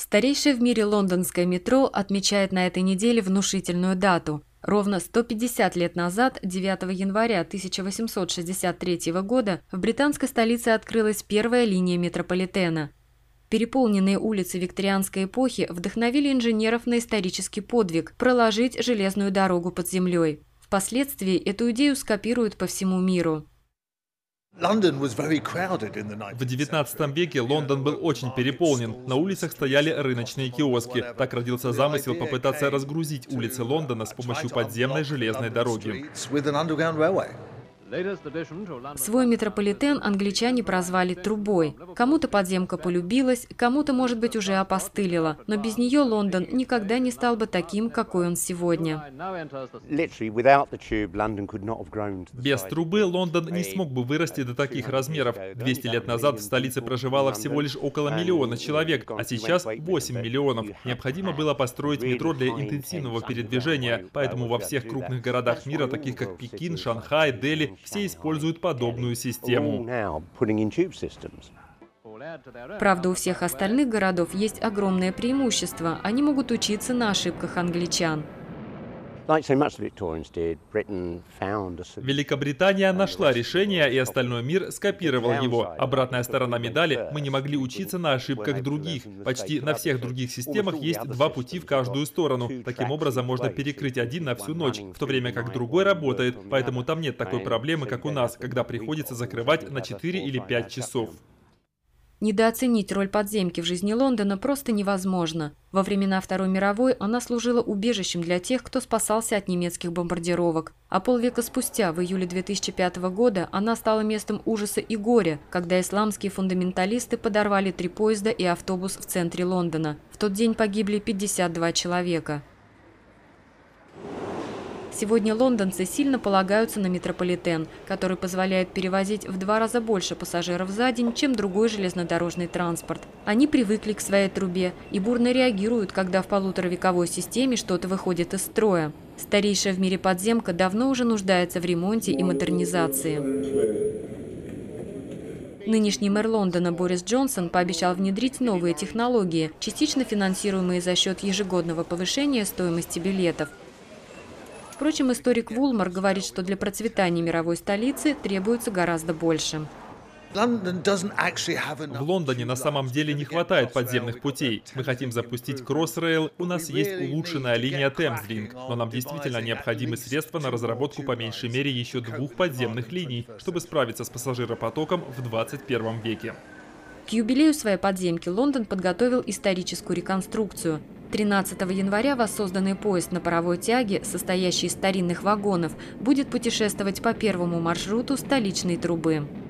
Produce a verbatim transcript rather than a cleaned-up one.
Старейшее в мире лондонское метро отмечает на этой неделе внушительную дату. Ровно сто пятьдесят лет назад, девятого января тысяча восемьсот шестьдесят третьего года, в британской столице открылась первая линия метрополитена. Переполненные улицы викторианской эпохи вдохновили инженеров на исторический подвиг – проложить железную дорогу под землей. Впоследствии эту идею скопируют по всему миру. В девятнадцатом веке Лондон был очень переполнен. На улицах стояли рыночные киоски. Так родился замысел попытаться разгрузить улицы Лондона с помощью подземной железной дороги. Свой метрополитен англичане прозвали «трубой». Кому-то подземка полюбилась, кому-то, может быть, уже опостылила. Но без нее Лондон никогда не стал бы таким, какой он сегодня. Без трубы Лондон не смог бы вырасти до таких размеров. двести лет назад в столице проживало всего лишь около миллиона человек, а сейчас восемь миллионов. Необходимо было построить метро для интенсивного передвижения, поэтому во всех крупных городах мира, таких как Пекин, Шанхай, Дели, все используют подобную систему. Правда, у всех остальных городов есть огромное преимущество. Они могут учиться на ошибках англичан. Великобритания нашла решение, и остальной мир скопировал его. Обратная сторона медали – мы не могли учиться на ошибках других. Почти на всех других системах есть два пути в каждую сторону. Таким образом, можно перекрыть один на всю ночь, в то время как другой работает. Поэтому там нет такой проблемы, как у нас, когда приходится закрывать на четыре или пять часов. Недооценить роль подземки в жизни Лондона просто невозможно. Во времена Второй мировой она служила убежищем для тех, кто спасался от немецких бомбардировок. А полвека спустя, в июле две тысячи пятого года, она стала местом ужаса и горя, когда исламские фундаменталисты подорвали три поезда и автобус в центре Лондона. В тот день погибли пятьдесят два человека. Сегодня лондонцы сильно полагаются на метрополитен, который позволяет перевозить в два раза больше пассажиров за день, чем другой железнодорожный транспорт. Они привыкли к своей трубе и бурно реагируют, когда в полуторавековой системе что-то выходит из строя. Старейшая в мире подземка давно уже нуждается в ремонте и модернизации. Нынешний мэр Лондона Борис Джонсон пообещал внедрить новые технологии, частично финансируемые за счет ежегодного повышения стоимости билетов. Впрочем, историк Вулмар говорит, что для процветания мировой столицы требуется гораздо больше. В Лондоне на самом деле не хватает подземных путей. Мы хотим запустить Crossrail, у нас есть улучшенная линия Thameslink, но нам действительно необходимы средства на разработку по меньшей мере еще двух подземных линий, чтобы справиться с пассажиропотоком в двадцать первом веке. К юбилею своей подземки Лондон подготовил историческую реконструкцию. тринадцатого января воссозданный поезд на паровой тяге, состоящий из старинных вагонов, будет путешествовать по первому маршруту столичной трубы.